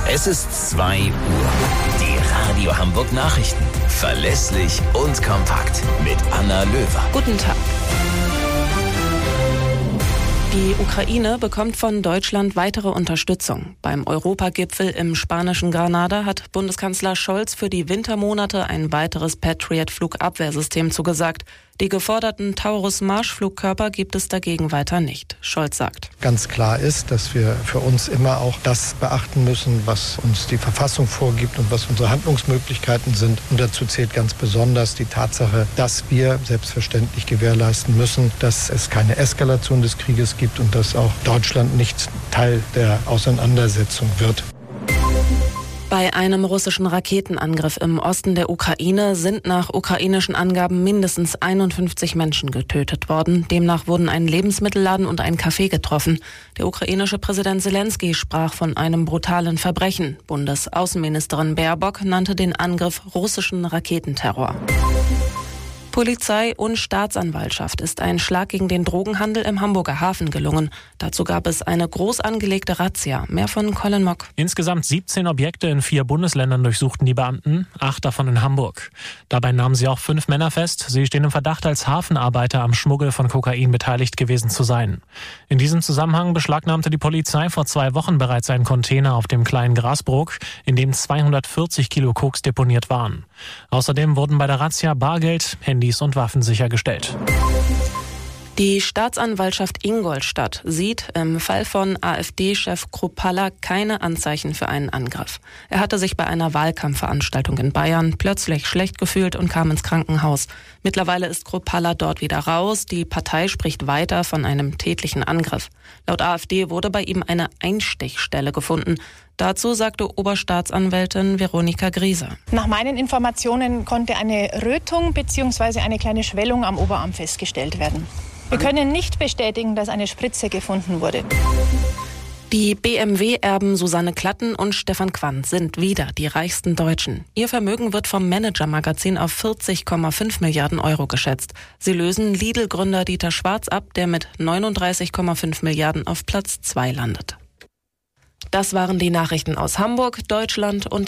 Es ist 2 Uhr. Die Radio Hamburg Nachrichten. Verlässlich und kompakt. Mit Anna Löwer. Guten Tag. Die Ukraine bekommt von Deutschland weitere Unterstützung. Beim Europagipfel im spanischen Granada hat Bundeskanzler Scholz für die Wintermonate ein weiteres Patriot-Flugabwehrsystem zugesagt. Die geforderten Taurus-Marschflugkörper gibt es dagegen weiter nicht. Scholz sagt: Ganz klar ist, dass wir für uns immer auch das beachten müssen, was uns die Verfassung vorgibt und was unsere Handlungsmöglichkeiten sind. Und dazu zählt ganz besonders die Tatsache, dass wir selbstverständlich gewährleisten müssen, dass es keine Eskalation des Krieges gibt und dass auch Deutschland nicht Teil der Auseinandersetzung wird. Bei einem russischen Raketenangriff im Osten der Ukraine sind nach ukrainischen Angaben mindestens 51 Menschen getötet worden. Demnach wurden ein Lebensmittelladen und ein Café getroffen. Der ukrainische Präsident Zelensky sprach von einem brutalen Verbrechen. Bundesaußenministerin Baerbock nannte den Angriff russischen Raketenterror. Polizei und Staatsanwaltschaft ist ein Schlag gegen den Drogenhandel im Hamburger Hafen gelungen. Dazu gab es eine groß angelegte Razzia. Mehr von Colin Mock. Insgesamt 17 Objekte in 4 Bundesländern durchsuchten die Beamten, 8 davon in Hamburg. Dabei nahmen sie auch 5 Männer fest. Sie stehen im Verdacht, als Hafenarbeiter am Schmuggel von Kokain beteiligt gewesen zu sein. In diesem Zusammenhang beschlagnahmte die Polizei vor 2 Wochen bereits einen Container auf dem kleinen Grasbrook, in dem 240 Kilo Koks deponiert waren. Außerdem wurden bei der Razzia Bargeld, Handys und Waffen sichergestellt. Die Staatsanwaltschaft Ingolstadt sieht im Fall von AfD-Chef Kruppalla keine Anzeichen für einen Angriff. Er hatte sich bei einer Wahlkampfveranstaltung in Bayern plötzlich schlecht gefühlt und kam ins Krankenhaus. Mittlerweile ist Kruppalla dort wieder raus. Die Partei spricht weiter von einem tätlichen Angriff. Laut AfD wurde bei ihm eine Einstichstelle gefunden. Dazu sagte Oberstaatsanwältin Veronika Griese: Nach meinen Informationen konnte eine Rötung bzw. eine kleine Schwellung am Oberarm festgestellt werden. Wir können nicht bestätigen, dass eine Spritze gefunden wurde. Die BMW-Erben Susanne Klatten und Stefan Quandt sind wieder die reichsten Deutschen. Ihr Vermögen wird vom Manager-Magazin auf 40,5 Milliarden Euro geschätzt. Sie lösen Lidl-Gründer Dieter Schwarz ab, der mit 39,5 Milliarden auf Platz 2 landet. Das waren die Nachrichten aus Hamburg, Deutschland und